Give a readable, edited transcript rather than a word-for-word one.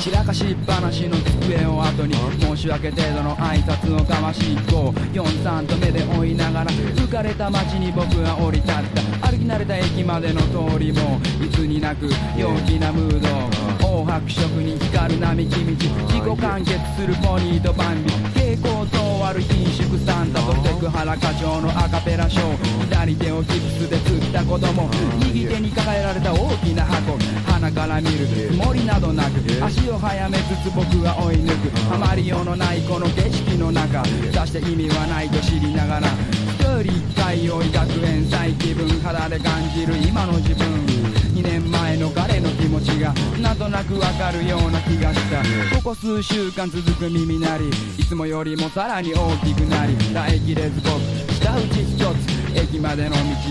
散らかしっぱなしの机を後に申し訳程度の挨拶を交わし543と目で追いながら浮かれた街に僕は降り立った歩き慣れた駅までの通りもいつになく陽気なムード紅白色に光る並木道自己完結するポニーとバンビ蛍光灯ある貧縮サンタとセクハラ課長のアカペラショー左手をギプスで釣った子供右手に抱えられた大きな箱鼻から見るつもりなどなく足を速めつつ僕は追い抜くあまりよのないこの景色の中出して意味はないと知りながら一人一回を医学園祭気分肌で感じる今の自分2年前の彼の気持ちがなんとなくわかるような気がしたここ数週間続く耳鳴りいつもよりもさらに大きくなり耐えきれず僕舌打ち一つ駅までの道